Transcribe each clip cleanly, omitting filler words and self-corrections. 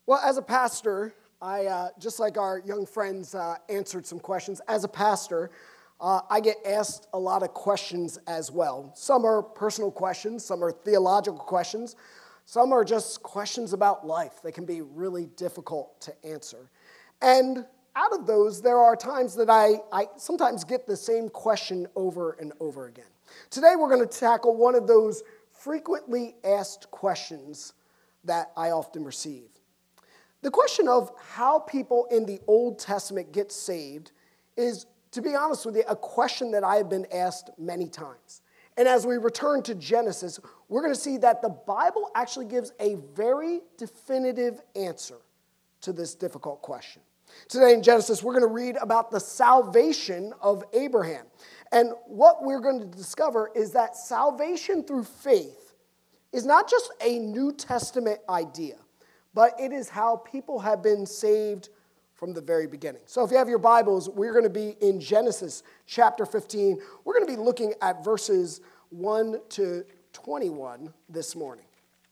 Well, as a pastor, I just like our young friends answered some questions. As a pastor, I get asked a lot of questions as well. Some are personal questions, some are theological questions, some are just questions about life. They can be really difficult to answer. And out of those, there are times that I sometimes get the same question over and over again. Today, we're going to tackle one of those frequently asked questions that I often receive. The question of how people in the Old Testament get saved is, to be honest with you, a question that I have been asked many times. And as we return to Genesis, we're going to see that the Bible actually gives a very definitive answer to this difficult question. Today in Genesis, we're going to read about the salvation of Abraham. And what we're going to discover is that salvation through faith is not just a New Testament idea, but it is how people have been saved from the very beginning. So if you have your Bibles, we're going to be in Genesis chapter 15. We're going to be looking at verses 1 to 21 this morning.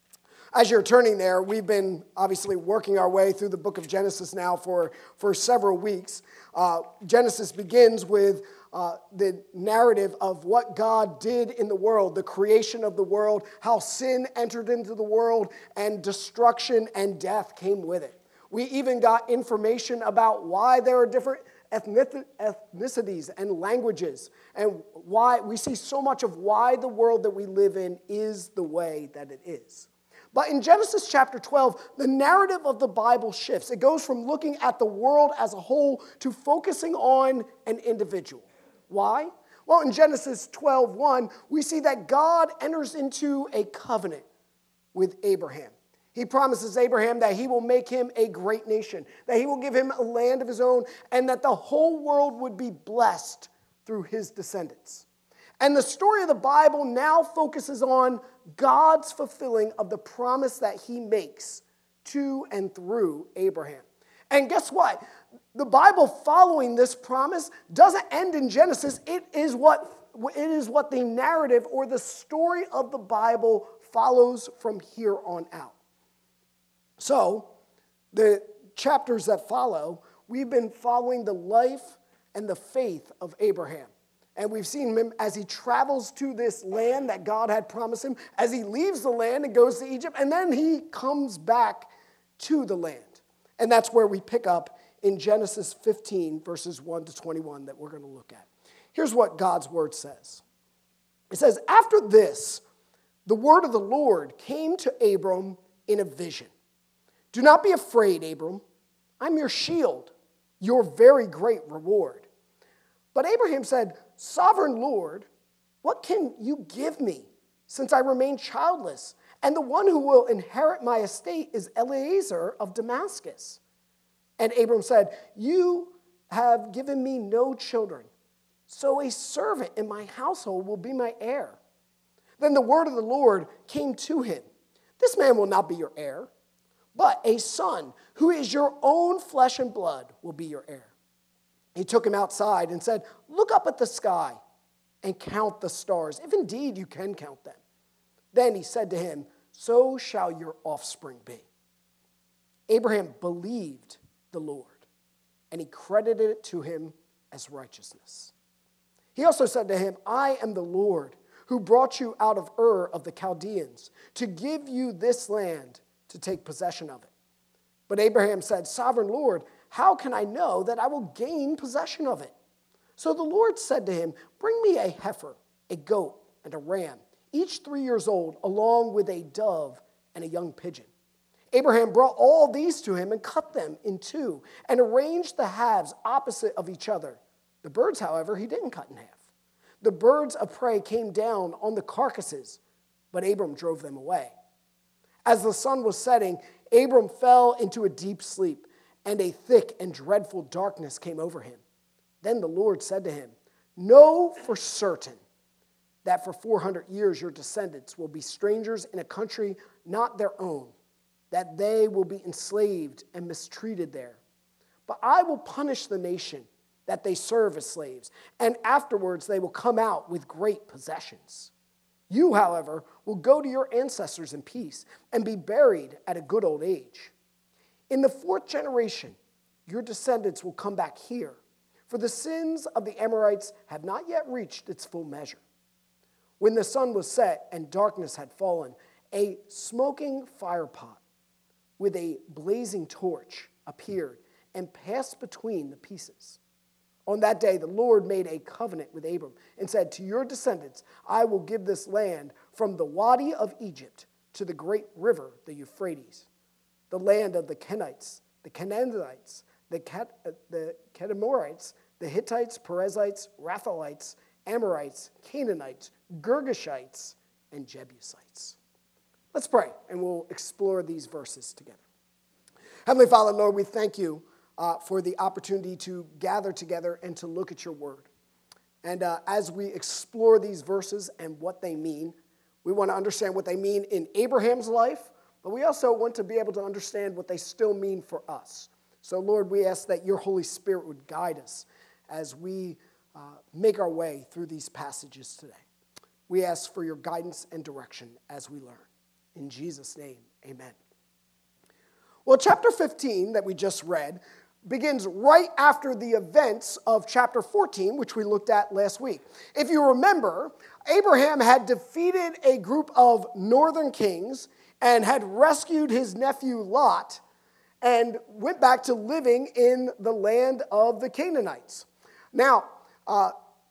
As you're turning there, we've been obviously working our way through the book of Genesis now for several weeks. Genesis begins with the narrative of what God did in the world, the creation of the world, how sin entered into the world, and destruction and death came with it. We even got information about why there are different ethnicities and languages, and why we see so much of why the world that we live in is the way that it is. But in Genesis chapter 12, the narrative of the Bible shifts. It goes from looking at the world as a whole to focusing on an individual. Why? Well, in Genesis 12:1, we see that God enters into a covenant with Abraham. He promises Abraham that he will make him a great nation, that he will give him a land of his own, and that the whole world would be blessed through his descendants. And the story of the Bible now focuses on God's fulfilling of the promise that he makes to and through Abraham. And guess what? The Bible following this promise doesn't end in Genesis. It is what the narrative or the story of the Bible follows from here on out. So, the chapters that follow, we've been following the life and the faith of Abraham. And we've seen him as he travels to this land that God had promised him, as he leaves the land and goes to Egypt, and then he comes back to the land. And that's where we pick up in Genesis 15, verses 1 to 21 that we're going to look at. Here's what God's word says. It says, "After this, the word of the Lord came to Abram in a vision. 'Do not be afraid, Abram. I'm your shield, your very great reward.' But Abraham said, 'Sovereign Lord, what can you give me, since I remain childless, and the one who will inherit my estate is Eliezer of Damascus?' And Abram said, 'You have given me no children, so a servant in my household will be my heir.' Then the word of the Lord came to him, 'This man will not be your heir, but a son who is your own flesh and blood will be your heir.' He took him outside and said, 'Look up at the sky and count the stars, if indeed you can count them.' Then he said to him, 'So shall your offspring be.' Abraham believed the Lord, and he credited it to him as righteousness. He also said to him, 'I am the Lord who brought you out of Ur of the Chaldeans to give you this land to take possession of it.' But Abraham said, 'Sovereign Lord, how can I know that I will gain possession of it?' So the Lord said to him, 'Bring me a heifer, a goat, and a ram, each 3 years old, along with a dove and a young pigeon.' Abraham brought all these to him and cut them in two and arranged the halves opposite of each other. The birds, however, he didn't cut in half. The birds of prey came down on the carcasses, but Abram drove them away. As the sun was setting, Abram fell into a deep sleep, and a thick and dreadful darkness came over him. Then the Lord said to him, 'Know for certain that for 400 years your descendants will be strangers in a country not their own, that they will be enslaved and mistreated there. But I will punish the nation that they serve as slaves, and afterwards they will come out with great possessions. You, however, will go to your ancestors in peace and be buried at a good old age.' In the fourth generation, your descendants will come back here, for the sins of the Amorites have not yet reached its full measure. When the sun was set and darkness had fallen, a smoking firepot with a blazing torch appeared and passed between the pieces. On that day, the Lord made a covenant with Abram and said, to your descendants, I will give this land from the Wadi of Egypt to the great river, the Euphrates, the land of the Kenites, the Canaanites, the Kedemorites, the Hittites, Perizzites, Raphaites, Amorites, Canaanites, Girgashites, and Jebusites. Let's pray, and we'll explore these verses together. Heavenly Father, Lord, we thank you for the opportunity to gather together and to look at your word. And as we explore these verses and what they mean, we want to understand what they mean in Abraham's life, but we also want to be able to understand what they still mean for us. So, Lord, we ask that your Holy Spirit would guide us as we make our way through these passages today. We ask for your guidance and direction as we learn. In Jesus' name, amen. Well, chapter 15 that we just read begins right after the events of chapter 14, which we looked at last week. If you remember, Abraham had defeated a group of northern kings and had rescued his nephew Lot and went back to living in the land of the Canaanites. Now, a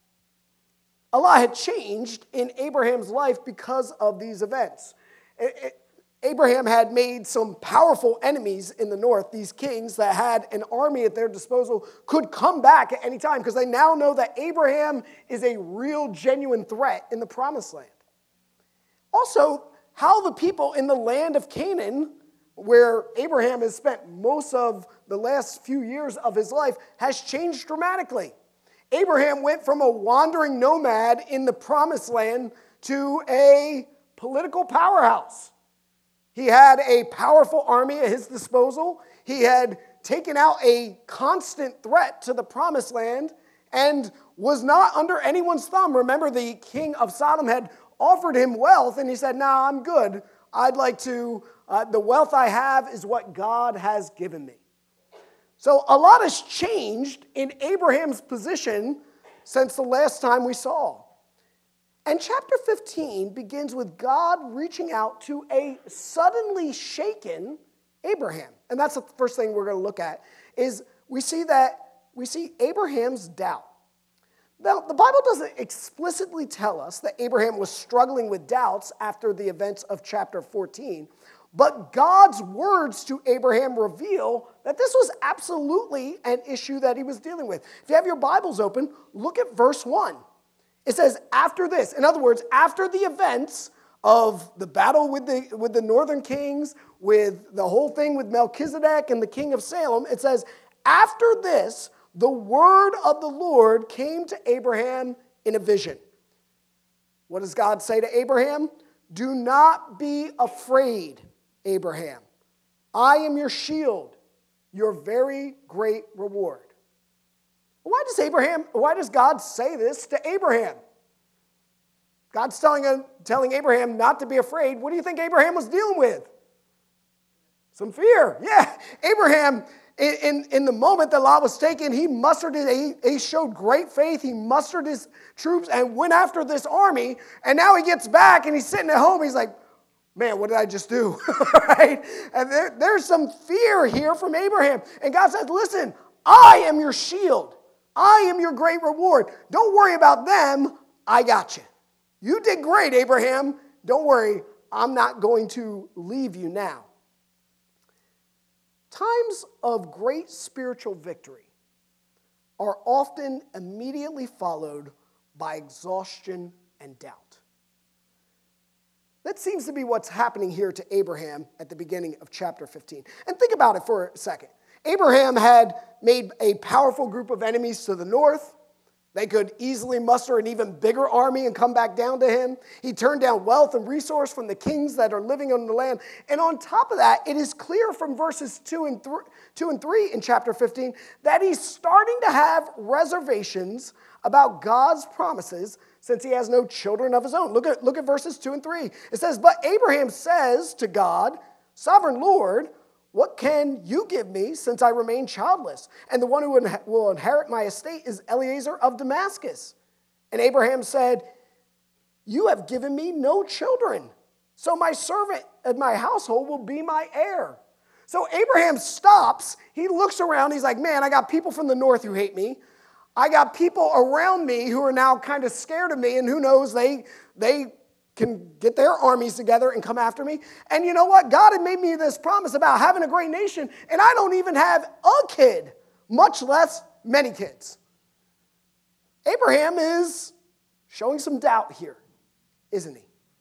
lot had changed in Abraham's life because of these events. Abraham had made some powerful enemies in the north. These kings that had an army at their disposal could come back at any time because they now know that Abraham is a real, genuine threat in the promised land. Also, how the people in the land of Canaan, where Abraham has spent most of the last few years of his life, has changed dramatically. Abraham went from a wandering nomad in the promised land to a political powerhouse. He had a powerful army at his disposal. He had taken out a constant threat to the promised land and was not under anyone's thumb. Remember, the king of Sodom had offered him wealth, and he said, "Nah, I'm good. I'd like to, the wealth I have is what God has given me." So a lot has changed in Abraham's position since the last time we saw. And chapter 15 begins with God reaching out to a suddenly shaken Abraham. And that's the first thing we're going to look at, is we see Abraham's doubt. Now, the Bible doesn't explicitly tell us that Abraham was struggling with doubts after the events of chapter 14, but God's words to Abraham reveal that this was absolutely an issue that he was dealing with. If you have your Bibles open, look at verse 1. It says, after this, in other words, after the events of the battle with the northern kings, with the whole thing with Melchizedek and the king of Salem, it says, after this, the word of the Lord came to Abraham in a vision. What does God say to Abraham? Do not be afraid, Abraham. I am your shield, your very great reward. Why does God say this to Abraham? God's telling Abraham not to be afraid. What do you think Abraham was dealing with? Some fear. Yeah, Abraham, in the moment that Lot was taken, he showed great faith. He mustered his troops and went after this army. And now he gets back and he's sitting at home. He's like, man, what did I just do? Right? And there's some fear here from Abraham. And God says, listen, I am your shield. I am your great reward. Don't worry about them. I got you. You did great, Abraham. Don't worry. I'm not going to leave you now. Times of great spiritual victory are often immediately followed by exhaustion and doubt. That seems to be what's happening here to Abraham at the beginning of chapter 15. And think about it for a second. Abraham had made a powerful group of enemies to the north. They could easily muster an even bigger army and come back down to him. He turned down wealth and resource from the kings that are living on the land. And on top of that, it is clear from verses 2 and 3 in chapter 15 that he's starting to have reservations about God's promises since he has no children of his own. Look at verses 2 and 3. It says, but Abraham says to God, Sovereign Lord, what can you give me since I remain childless? And the one who will inherit my estate is Eliezer of Damascus. And Abraham said, you have given me no children, so my servant of my household will be my heir. So Abraham stops. He looks around. He's like, man, I got people from the north who hate me. I got people around me who are now kind of scared of me, and who knows, they can get their armies together and come after me. And you know what? God had made me this promise about having a great nation, and I don't even have a kid, much less many kids. Abraham is showing some doubt here, isn't he?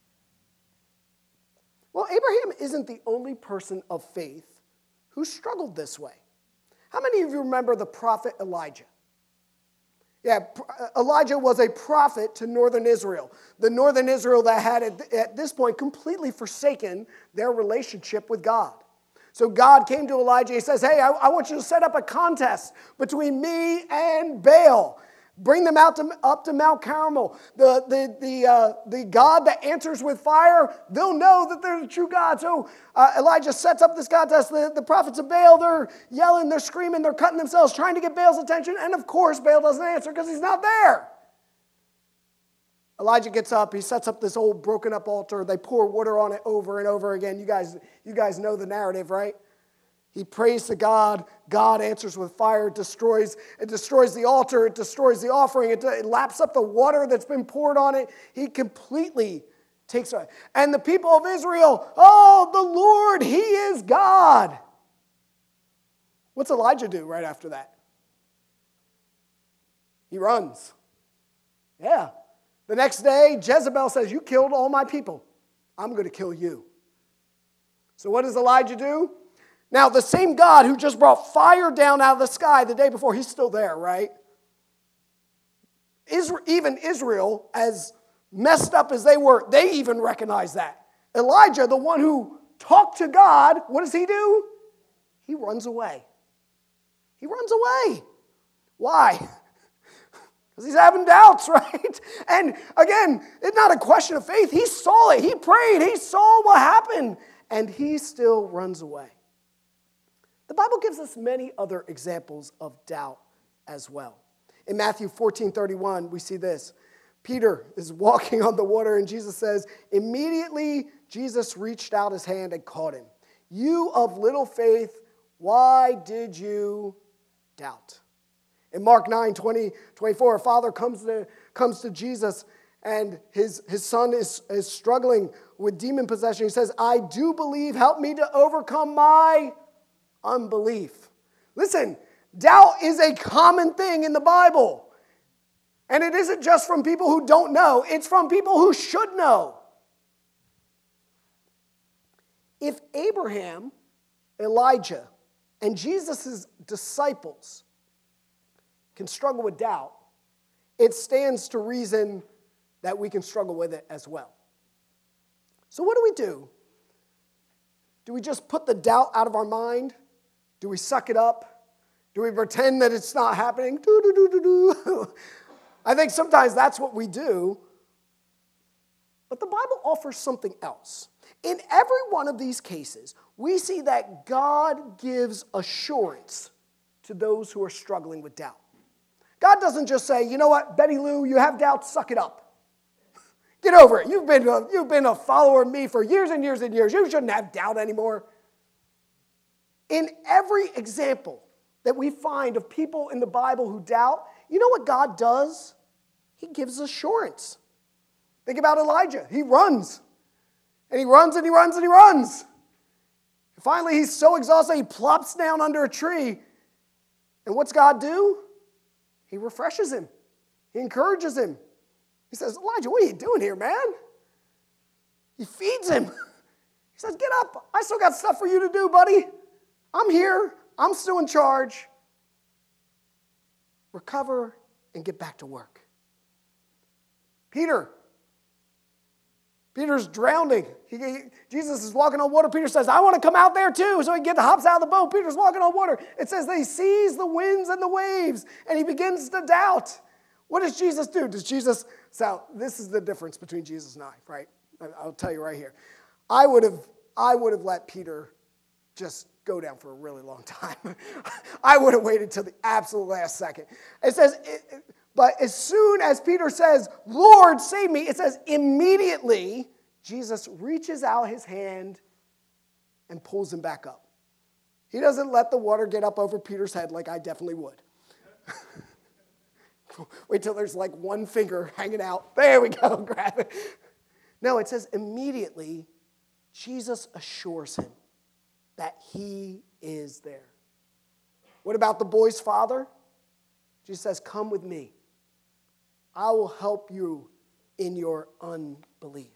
Well, Abraham isn't the only person of faith who struggled this way. How many of you remember the prophet Elijah? Yeah, Elijah was a prophet to northern Israel. The northern Israel that had at this point completely forsaken their relationship with God. So God came to Elijah. He says, hey, I want you to set up a contest between me and Baal. Bring them up to Mount Carmel. The God that answers with fire, they'll know that they're the true God. So Elijah sets up this contest. The prophets of Baal, they're yelling, they're screaming, they're cutting themselves, trying to get Baal's attention. And of course, Baal doesn't answer because he's not there. Elijah gets up. He sets up this old broken up altar. They pour water on it over and over again. You guys know the narrative, right? He prays to God. God answers with fire. It destroys the altar. It destroys the offering. It laps up the water that's been poured on it. He completely takes it. And the people of Israel, oh, the Lord, He is God. What's Elijah do right after that? He runs. Yeah. The next day, Jezebel says, you killed all my people. I'm going to kill you. So what does Elijah do? Now, the same God who just brought fire down out of the sky the day before, He's still there, right? Even Israel, as messed up as they were, they even recognize that. Elijah, the one who talked to God, what does he do? He runs away. He runs away. Why? Because he's having doubts, right? And again, it's not a question of faith. He saw it. He prayed. He saw what happened. And he still runs away. The Bible gives us many other examples of doubt as well. In Matthew 14:31, we see this. Peter is walking on the water, and Jesus says, immediately Jesus reached out his hand and caught him. You of little faith, why did you doubt? In Mark 9:20-24, a father comes to Jesus, and his son is struggling with demon possession. He says, I do believe, help me to overcome my unbelief. Listen, doubt is a common thing in the Bible. And it isn't just from people who don't know, it's from people who should know. If Abraham, Elijah, and Jesus' disciples can struggle with doubt, it stands to reason that we can struggle with it as well. So what do? Do we just put the doubt out of our mind? Do we suck it up? Do we pretend that it's not happening? I think sometimes that's what we do. But the Bible offers something else. In every one of these cases, we see that God gives assurance to those who are struggling with doubt. God doesn't just say, you know what, Betty Lou, you have doubt, suck it up. Get over it. You've been a follower of me for years and years and years. You shouldn't have doubt anymore. In every example that we find of people in the Bible who doubt, you know what God does? He gives assurance. Think about Elijah. He runs. And he runs and he runs and he runs. And finally, he's so exhausted, he plops down under a tree. And what's God do? He refreshes him. He encourages him. He says, Elijah, what are you doing here, man? He feeds him. He says, get up. I still got stuff for you to do, buddy. I'm here. I'm still in charge. Recover and get back to work. Peter's drowning. Jesus is walking on water. Peter says, I want to come out there too. So he hops out of the boat. Peter's walking on water. It says that he sees the winds and the waves, and he begins to doubt. What does Jesus do? So this is the difference between Jesus and I, right? I'll tell you right here. I would have let Peter just go down for a really long time. I would have waited till the absolute last second. It says, but as soon as Peter says, Lord, save me, it says immediately Jesus reaches out his hand and pulls him back up. He doesn't let the water get up over Peter's head like I definitely would. Wait till there's like one finger hanging out. There we go, grab it. No, it says immediately Jesus assures him that he is there. What about the boy's father? Jesus says, come with me. I will help you in your unbelief.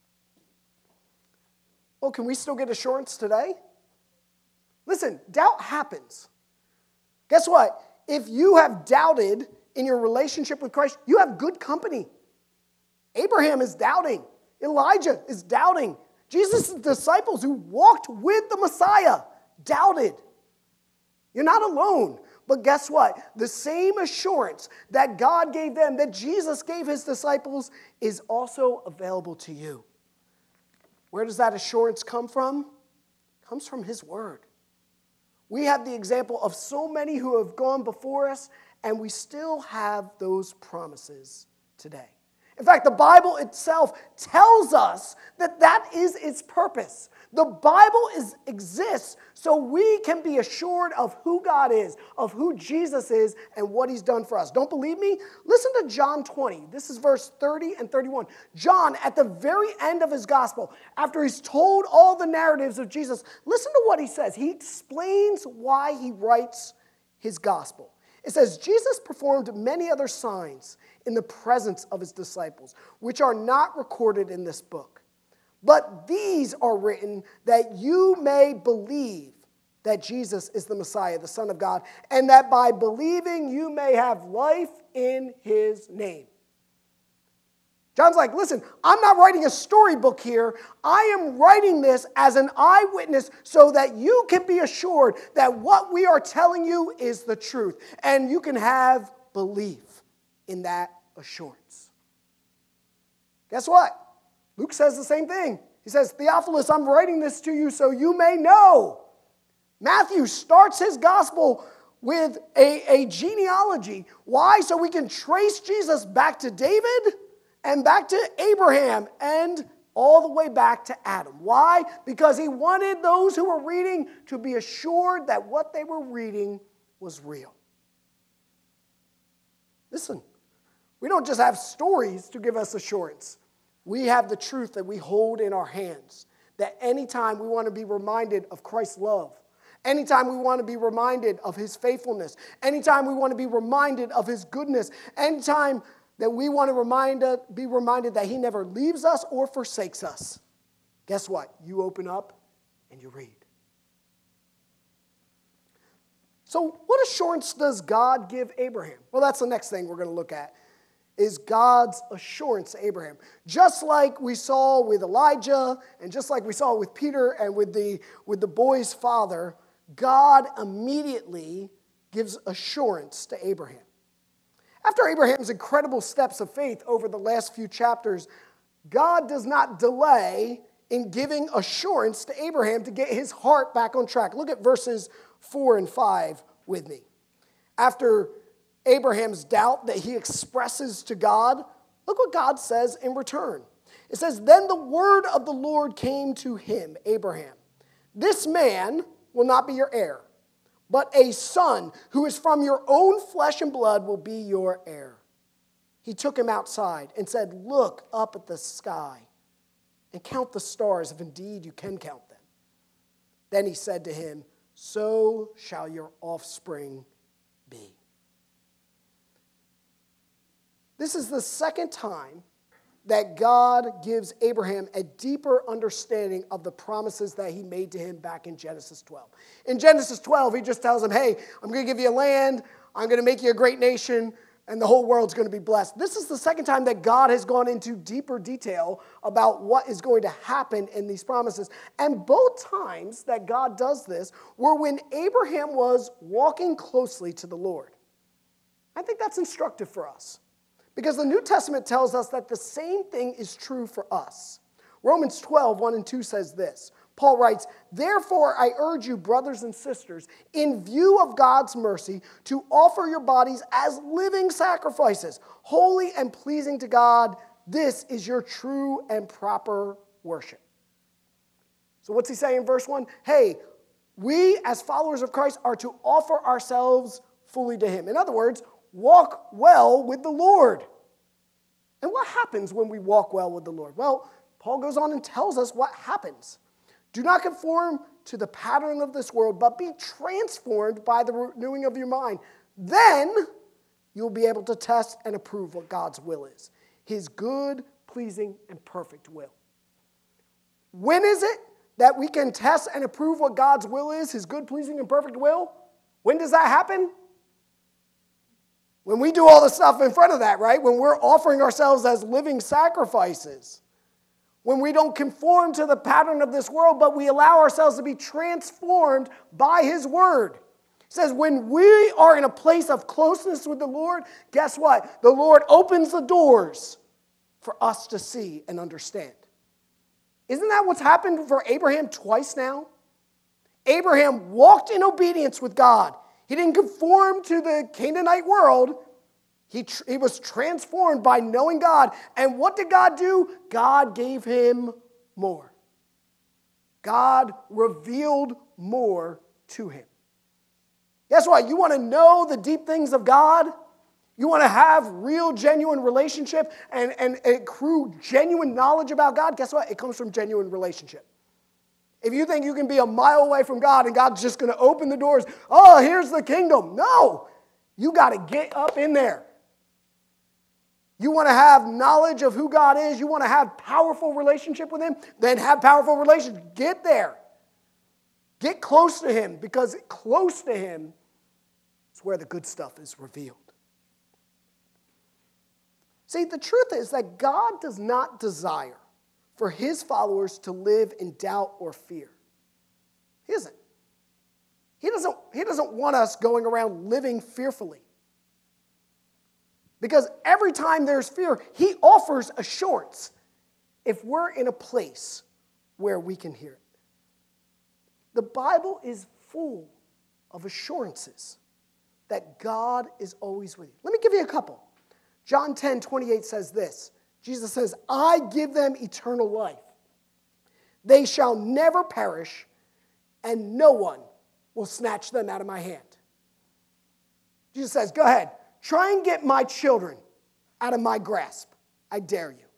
Well, can we still get assurance today? Listen, doubt happens. Guess what? If you have doubted in your relationship with Christ, you have good company. Abraham is doubting. Elijah is doubting. Jesus' disciples who walked with the Messiah doubted. You're not alone. But guess what? The same assurance that God gave them, that Jesus gave his disciples, is also available to you. Where does that assurance come from? It comes from his word. We have the example of so many who have gone before us, and we still have those promises today. In fact, the Bible itself tells us that that is its purpose. The Bible exists so we can be assured of who God is, of who Jesus is, and what he's done for us. Don't believe me? Listen to John 20. This is verse 30 and 31. John, at the very end of his gospel, after he's told all the narratives of Jesus, listen to what he says. He explains why he writes his gospel. It says, Jesus performed many other signs in the presence of his disciples, which are not recorded in this book. But these are written that you may believe that Jesus is the Messiah, the Son of God, and that by believing you may have life in his name. John's like, listen, I'm not writing a storybook here. I am writing this as an eyewitness so that you can be assured that what we are telling you is the truth. And you can have belief in that assurance. Guess what? Luke says the same thing. He says, Theophilus, I'm writing this to you so you may know. Matthew starts his gospel with a genealogy. Why? So we can trace Jesus back to David and back to Abraham and all the way back to Adam. Why? Because he wanted those who were reading to be assured that what they were reading was real. Listen, we don't just have stories to give us assurance. We have the truth that we hold in our hands. That anytime we want to be reminded of Christ's love, anytime we want to be reminded of his faithfulness, anytime we want to be reminded of his goodness, anytime that we want to be reminded that he never leaves us or forsakes us, guess what? You open up and you read. So what assurance does God give Abraham? Well, that's the next thing we're going to look at, is God's assurance to Abraham. Just like we saw with Elijah, and just like we saw with Peter and with the boy's father, God immediately gives assurance to Abraham. After Abraham's incredible steps of faith over the last few chapters, God does not delay in giving assurance to Abraham to get his heart back on track. Look at verses 4 and 5 with me. After Abraham's doubt that he expresses to God, look what God says in return. It says, then the word of the Lord came to him, Abraham. This man will not be your heir, but a son who is from your own flesh and blood will be your heir. He took him outside and said, look up at the sky and count the stars if indeed you can count them. Then he said to him, so shall your offspring be. This is the second time that God gives Abraham a deeper understanding of the promises that he made to him back in Genesis 12. In Genesis 12, he just tells him, hey, I'm going to give you a land, I'm going to make you a great nation, and the whole world's going to be blessed. This is the second time that God has gone into deeper detail about what is going to happen in these promises. And both times that God does this were when Abraham was walking closely to the Lord. I think that's instructive for us, because the New Testament tells us that the same thing is true for us. Romans 12, 1 and 2 says this, Paul writes, "Therefore I urge you, brothers and sisters, in view of God's mercy, to offer your bodies as living sacrifices, holy and pleasing to God. This is your true and proper worship." So what's he saying in verse 1? Hey, we as followers of Christ are to offer ourselves fully to him. In other words, walk well with the Lord. And what happens when we walk well with the Lord? Well, Paul goes on and tells us what happens. "Do not conform to the pattern of this world, but be transformed by the renewing of your mind. Then you'll be able to test and approve what God's will is, his good, pleasing, and perfect will." When is it that we can test and approve what God's will is, his good, pleasing, and perfect will? When does that happen? When we do all the stuff in front of that, right? When we're offering ourselves as living sacrifices. When we don't conform to the pattern of this world, but we allow ourselves to be transformed by his word. It says when we are in a place of closeness with the Lord, guess what? The Lord opens the doors for us to see and understand. Isn't that what's happened for Abraham twice now? Abraham walked in obedience with God. He didn't conform to the Canaanite world. He was transformed by knowing God. And what did God do? God gave him more. God revealed more to him. Guess what? You want to know the deep things of God? You want to have real, genuine relationship and accrue genuine knowledge about God? Guess what? It comes from genuine relationship. If you think you can be a mile away from God and God's just going to open the doors, oh, here's the kingdom. No, you got to get up in there. You want to have knowledge of who God is, you want to have powerful relationship with him, then have powerful relationship. Get there. Get close to him, because close to him is where the good stuff is revealed. See, the truth is that God does not desire for his followers to live in doubt or fear. He isn't. He doesn't want us going around living fearfully. Because every time there's fear, he offers assurance if we're in a place where we can hear it. The Bible is full of assurances that God is always with you. Let me give you a couple. John 10:28 says this. Jesus says, "I give them eternal life. They shall never perish, and no one will snatch them out of my hand." Jesus says, go ahead, try and get my children out of my grasp. I dare you.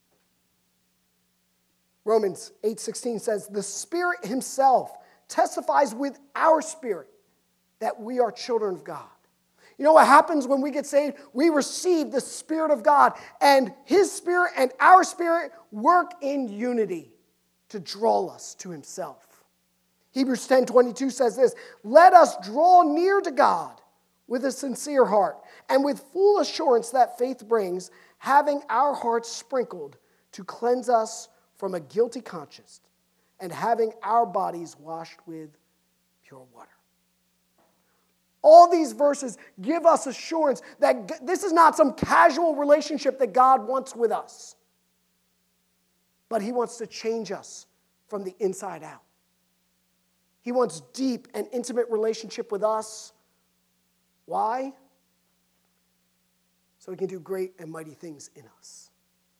Romans 8:16 says, "The Spirit himself testifies with our spirit that we are children of God." You know what happens when we get saved? We receive the Spirit of God, and his Spirit and our spirit work in unity to draw us to himself. Hebrews 10:22 says this, "Let us draw near to God with a sincere heart and with full assurance that faith brings, having our hearts sprinkled to cleanse us from a guilty conscience and having our bodies washed with pure water." All these verses give us assurance that this is not some casual relationship that God wants with us, but he wants to change us from the inside out. He wants deep and intimate relationship with us. Why? So he can do great and mighty things in us.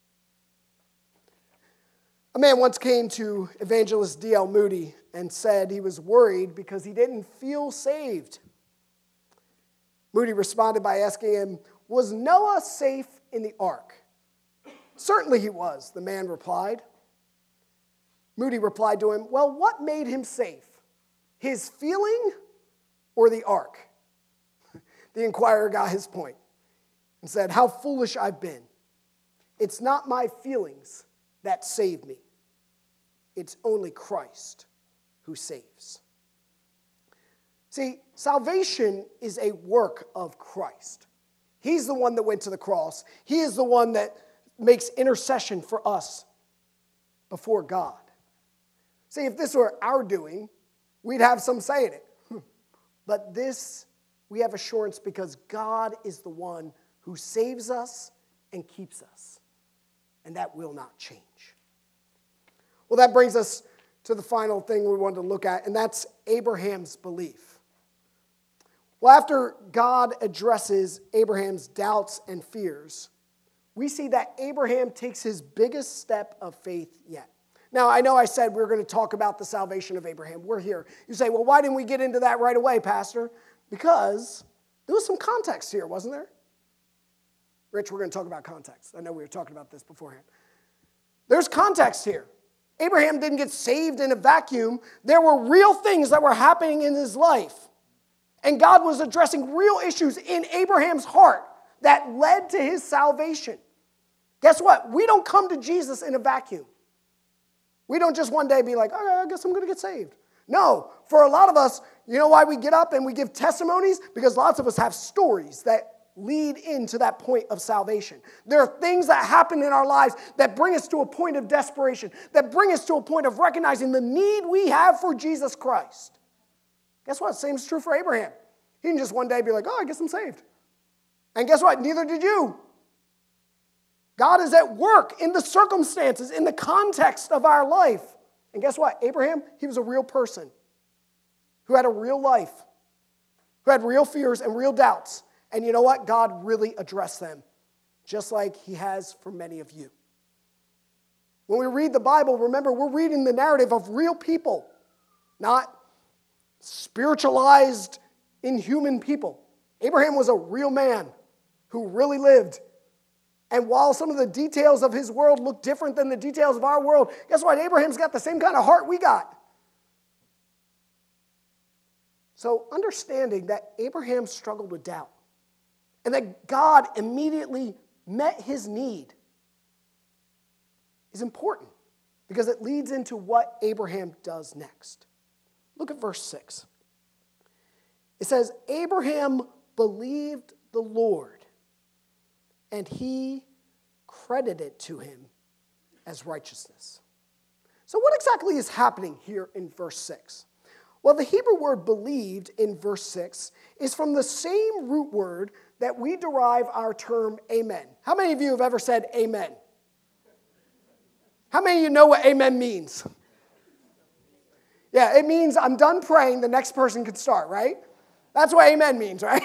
A man once came to evangelist D.L. Moody and said he was worried because he didn't feel saved. Moody responded by asking him, "Was Noah safe in the ark?" "Certainly he was," the man replied. Moody replied to him, "Well, what made him safe? His feeling or the ark?" The inquirer got his point and said, "How foolish I've been. It's not my feelings that save me. It's only Christ who saves." See, salvation is a work of Christ. He's the one that went to the cross. He is the one that makes intercession for us before God. See, if this were our doing, we'd have some say in it. But this, we have assurance because God is the one who saves us and keeps us. And that will not change. Well, that brings us to the final thing we wanted to look at, and that's Abraham's belief. Well, after God addresses Abraham's doubts and fears, we see that Abraham takes his biggest step of faith yet. Now, I know I said we were going to talk about the salvation of Abraham. We're here. You say, well, why didn't we get into that right away, Pastor? Because there was some context here, wasn't there? Rich, we're going to talk about context. I know we were talking about this beforehand. There's context here. Abraham didn't get saved in a vacuum. There were real things that were happening in his life. And God was addressing real issues in Abraham's heart that led to his salvation. Guess what? We don't come to Jesus in a vacuum. We don't just one day be like, oh, I guess I'm going to get saved. No, for a lot of us, you know why we get up and we give testimonies? Because lots of us have stories that lead into that point of salvation. There are things that happen in our lives that bring us to a point of desperation, that bring us to a point of recognizing the need we have for Jesus Christ. Guess what? Same is true for Abraham. He didn't just one day be like, oh, I guess I'm saved. And guess what? Neither did you. God is at work in the circumstances, in the context of our life. And guess what? Abraham, he was a real person who had a real life, who had real fears and real doubts. And you know what? God really addressed them, just like he has for many of you. When we read the Bible, remember, we're reading the narrative of real people, not spiritualized, inhuman people. Abraham was a real man who really lived. And while some of the details of his world look different than the details of our world, guess what? Abraham's got the same kind of heart we got. So understanding that Abraham struggled with doubt and that God immediately met his need is important because it leads into what Abraham does next. Look at verse 6. It says, Abraham believed the Lord, and he credited to him as righteousness. So what exactly is happening here in verse 6? Well, the Hebrew word believed in verse 6 is from the same root word that we derive our term amen. How many of you have ever said amen? How many of you know what amen means? Yeah, it means I'm done praying, the next person can start, right? That's what amen means, right?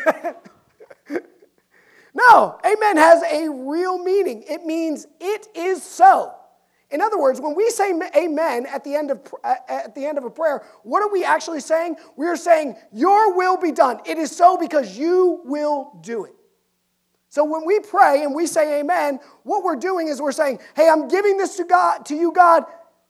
No, amen has a real meaning. It means it is so. In other words, when we say amen at the end of a prayer, what are we actually saying? We are saying, your will be done. It is so because you will do it. So when we pray and we say amen, what we're doing is we're saying, hey, I'm giving this to you, God.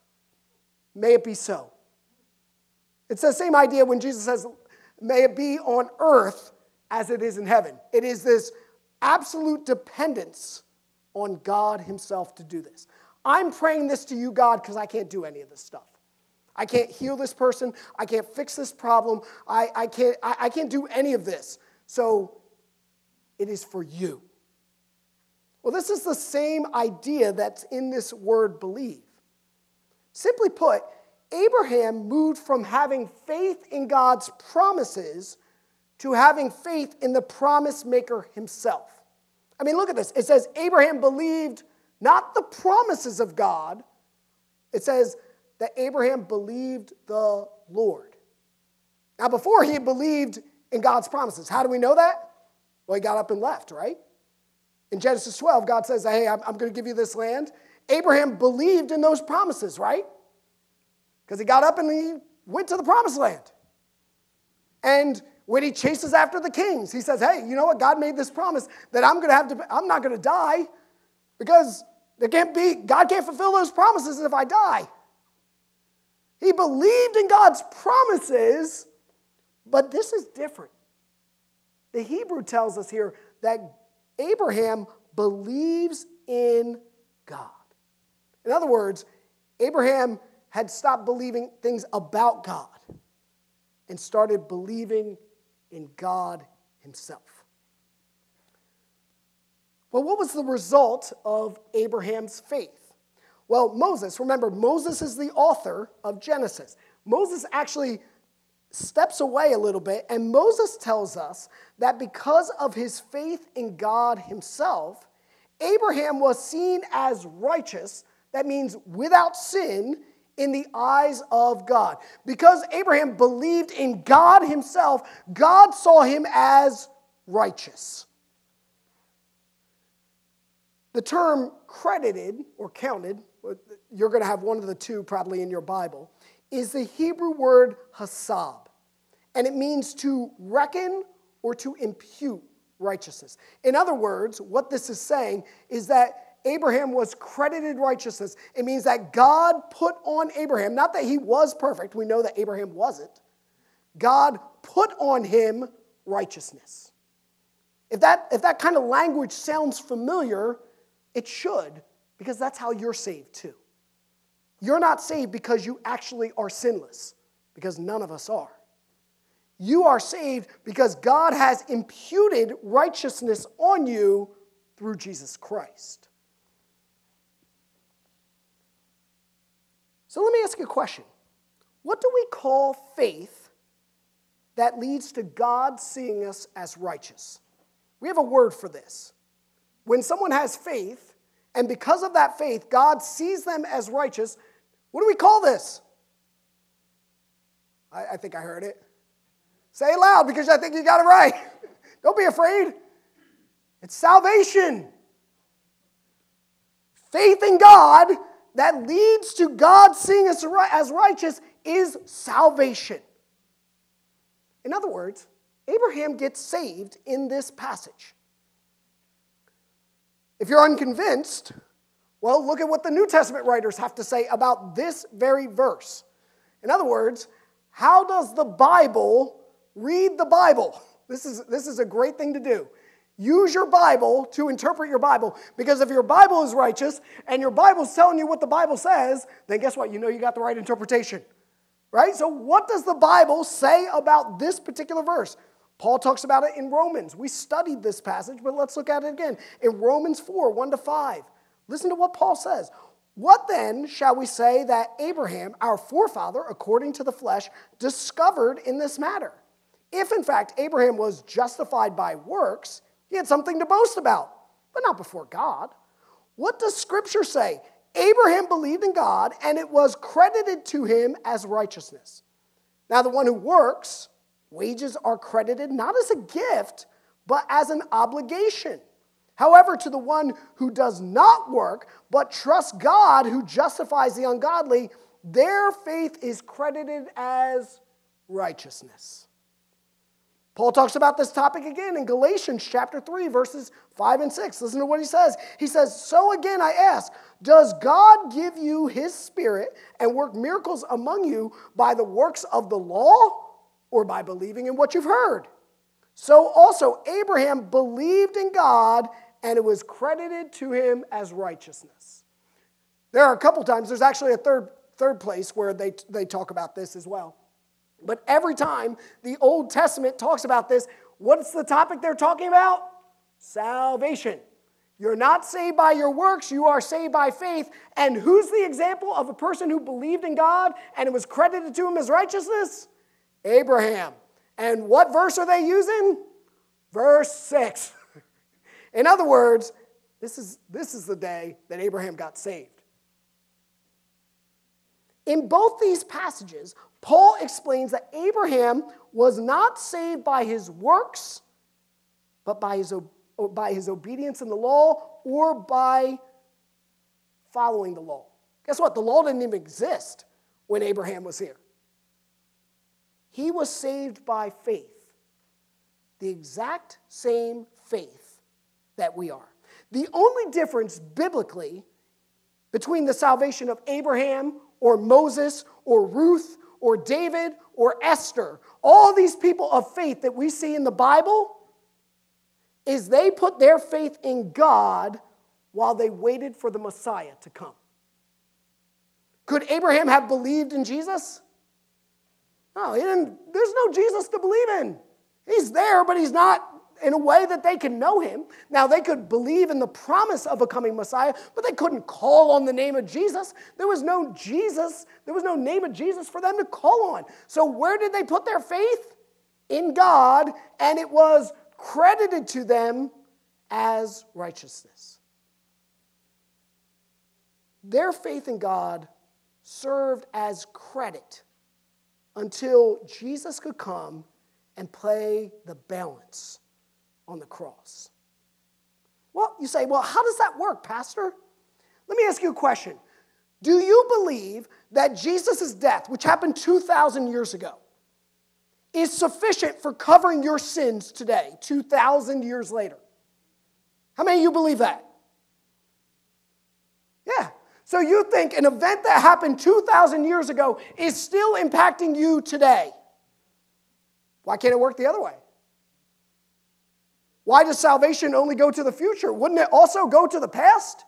May it be so. It's the same idea when Jesus says, may it be on earth as it is in heaven. It is this absolute dependence on God himself to do this. I'm praying this to you, God, because I can't do any of this stuff. I can't heal this person. I can't fix this problem. I can't do any of this. So it is for you. Well, this is the same idea that's in this word believe. Simply put, Abraham moved from having faith in God's promises to having faith in the promise maker himself. I mean, look at this. It says Abraham believed not the promises of God. It says that Abraham believed the Lord. Now, before he believed in God's promises, how do we know that? Well, he got up and left, right? In Genesis 12, God says, hey, I'm going to give you this land. Abraham believed in those promises, right? Because he got up and he went to the promised land. And when he chases after the kings, he says, hey, you know what? God made this promise that I'm not going to die because God can't fulfill those promises if I die. He believed in God's promises, but this is different. The Hebrew tells us here that Abraham believes in God. In other words, Abraham had stopped believing things about God and started believing in God himself. Well, what was the result of Abraham's faith? Well, remember, Moses is the author of Genesis. Moses actually steps away a little bit, and Moses tells us that because of his faith in God himself, Abraham was seen as righteous, that means without sin, in the eyes of God. Because Abraham believed in God himself, God saw him as righteous. The term credited or counted, you're going to have one of the two probably in your Bible, is the Hebrew word hasab. And it means to reckon or to impute righteousness. In other words, what this is saying is that Abraham was credited righteousness. It means that God put on Abraham, not that he was perfect, we know that Abraham wasn't. God put on him righteousness. If that kind of language sounds familiar, it should, because that's how you're saved too. You're not saved because you actually are sinless, because none of us are. You are saved because God has imputed righteousness on you through Jesus Christ. So let me ask you a question. What do we call faith that leads to God seeing us as righteous? We have a word for this. When someone has faith, and because of that faith, God sees them as righteous, what do we call this? I think I heard it. Say it loud because I think you got it right. Don't be afraid. It's salvation. Faith in God that leads to God seeing us as righteous is salvation. In other words, Abraham gets saved in this passage. If you're unconvinced, well, look at what the New Testament writers have to say about this very verse. In other words, how does the Bible read the Bible? This is a great thing to do. Use your Bible to interpret your Bible, because if your Bible is righteous and your Bible's telling you what the Bible says, then guess what? You know you got the right interpretation, right? So what does the Bible say about this particular verse? Paul talks about it in Romans. We studied this passage, but let's look at it again. In Romans 4, 1-5, listen to what Paul says. What then shall we say that Abraham, our forefather, according to the flesh, discovered in this matter? If in fact Abraham was justified by works, he had something to boast about, but not before God. What does Scripture say? Abraham believed in God, and it was credited to him as righteousness. Now the one who works, wages are credited not as a gift, but as an obligation. However, to the one who does not work, but trusts God who justifies the ungodly, their faith is credited as righteousness. Paul talks about this topic again in Galatians chapter 3, verses 5 and 6. Listen to what he says. He says, so again I ask, does God give you his Spirit and work miracles among you by the works of the law or by believing in what you've heard? So also Abraham believed in God, and it was credited to him as righteousness. There are a couple times, there's actually a third place where they talk about this as well. But every time the Old Testament talks about this, what's the topic they're talking about? Salvation. You're not saved by your works, you are saved by faith. And who's the example of a person who believed in God and it was credited to him as righteousness? Abraham. And what verse are they using? Verse 6. In other words, this is the day that Abraham got saved. In both these passages, Paul explains that Abraham was not saved by his works, but by his obedience in the law or by following the law. Guess what? The law didn't even exist when Abraham was here. He was saved by faith, the exact same faith that we are. The only difference biblically between the salvation of Abraham or Moses or Ruth or David or Esther, all these people of faith that we see in the Bible, is they put their faith in God while they waited for the Messiah to come. Could Abraham have believed in Jesus? No, he didn't. There's no Jesus to believe in. He's there, but he's not in a way that they can know him. Now, they could believe in the promise of a coming Messiah, but they couldn't call on the name of Jesus. There was no Jesus. There was no name of Jesus for them to call on. So where did they put their faith? In God, and it was credited to them as righteousness. Their faith in God served as credit until Jesus could come and play the balance on the cross. Well, you say, well, how does that work, Pastor? Let me ask you a question. Do you believe that Jesus' death, which happened 2,000 years ago, is sufficient for covering your sins today, 2,000 years later? How many of you believe that? Yeah. So you think an event that happened 2,000 years ago is still impacting you today? Why can't it work the other way? Why does salvation only go to the future? Wouldn't it also go to the past?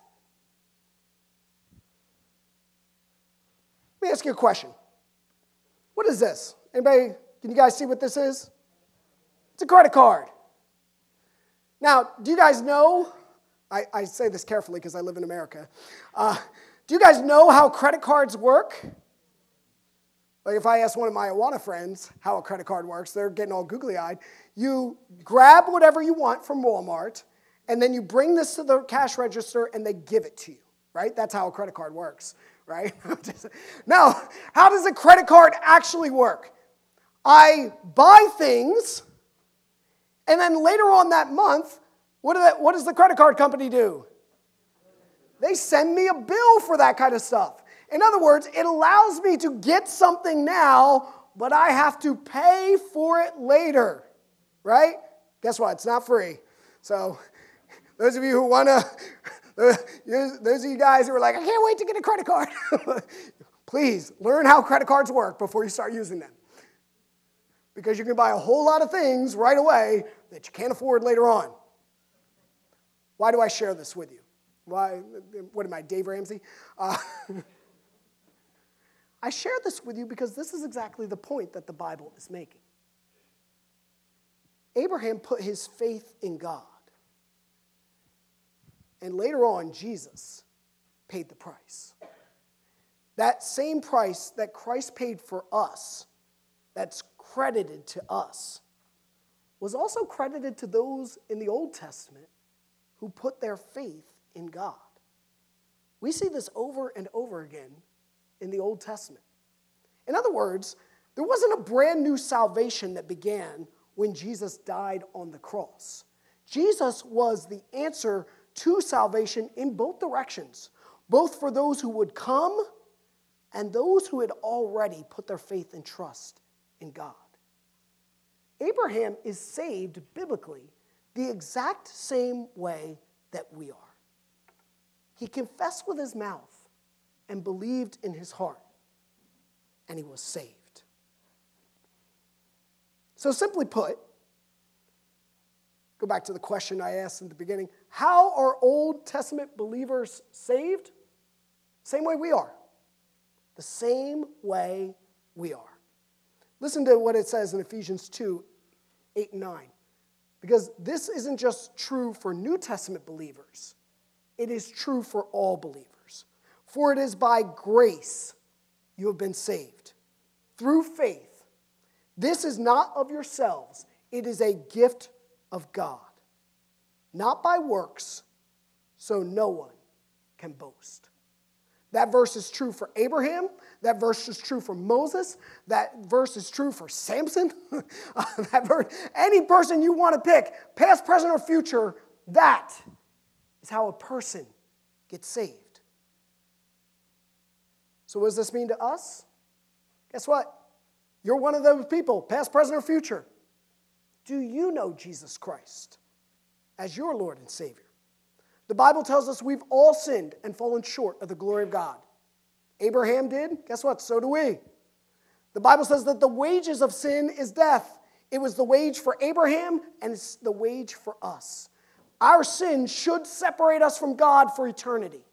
Let me ask you a question. What is this? Anybody, can you guys see what this is? It's a credit card. Now, do you guys know, I say this carefully because I live in America. Do you guys know how credit cards work? Like if I ask one of my Awana friends how a credit card works, they're getting all googly-eyed. You grab whatever you want from Walmart, and then you bring this to the cash register, and they give it to you, right? That's how a credit card works, right? Now, how does a credit card actually work? I buy things, and then later on that month, what does the credit card company do? They send me a bill for that kind of stuff. In other words, it allows me to get something now, but I have to pay for it later, right? Guess what? It's not free. So those of you who want to, those of you guys who are like, I can't wait to get a credit card. Please learn how credit cards work before you start using them. Because you can buy a whole lot of things right away that you can't afford later on. Why do I share this with you? Why? What am I, Dave Ramsey? I share this with you because this is exactly the point that the Bible is making. Abraham put his faith in God. And later on, Jesus paid the price. That same price that Christ paid for us, that's credited to us, was also credited to those in the Old Testament who put their faith in God. We see this over and over again in the Old Testament. In other words, there wasn't a brand new salvation that began when Jesus died on the cross. Jesus was the answer to salvation in both directions, both for those who would come and those who had already put their faith and trust in God. Abraham is saved biblically the exact same way that we are. He confessed with his mouth and believed in his heart, and he was saved. So simply put, go back to the question I asked in the beginning, how are Old Testament believers saved? Same way we are. The same way we are. Listen to what it says in Ephesians 2, 8 and 9. Because this isn't just true for New Testament believers. It is true for all believers. For it is by grace you have been saved, through faith. This is not of yourselves. It is a gift of God, not by works, so no one can boast. That verse is true for Abraham. That verse is true for Moses. That verse is true for Samson. Any person you want to pick, past, present, or future, that is how a person gets saved. So what does this mean to us? Guess what? You're one of those people, past, present, or future. Do you know Jesus Christ as your Lord and Savior? The Bible tells us we've all sinned and fallen short of the glory of God. Abraham did. Guess what? So do we. The Bible says that the wages of sin is death. It was the wage for Abraham, and it's the wage for us. Our sin should separate us from God for eternity.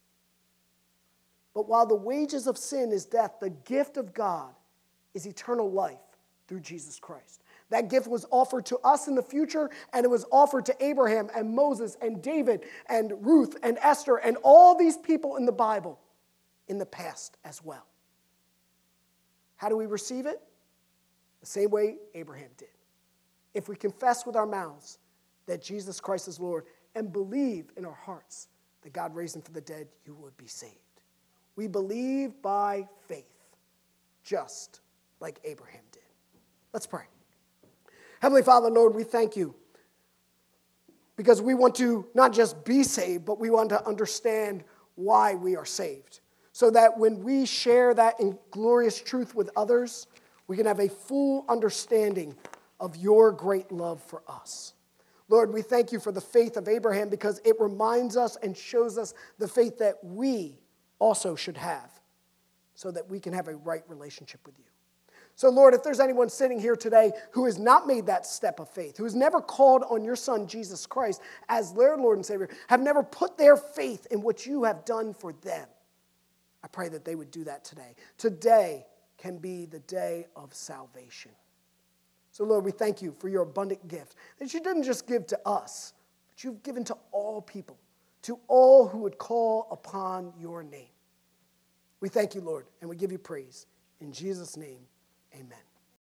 But while the wages of sin is death, the gift of God is eternal life through Jesus Christ. That gift was offered to us in the future, and it was offered to Abraham and Moses and David and Ruth and Esther and all these people in the Bible in the past as well. How do we receive it? The same way Abraham did. If we confess with our mouths that Jesus Christ is Lord and believe in our hearts that God raised him from the dead, you would be saved. We believe by faith, just like Abraham did. Let's pray. Heavenly Father, Lord, we thank you because we want to not just be saved, but we want to understand why we are saved, so that when we share that glorious truth with others, we can have a full understanding of your great love for us. Lord, we thank you for the faith of Abraham because it reminds us and shows us the faith that we also should have so that we can have a right relationship with you. So, Lord, if there's anyone sitting here today who has not made that step of faith, who has never called on your Son, Jesus Christ, as their Lord and Savior, have never put their faith in what you have done for them, I pray that they would do that today. Today can be the day of salvation. So, Lord, we thank you for your abundant gift that you didn't just give to us, but you've given to all people, to all who would call upon your name. We thank you, Lord, and we give you praise. In Jesus' name, amen.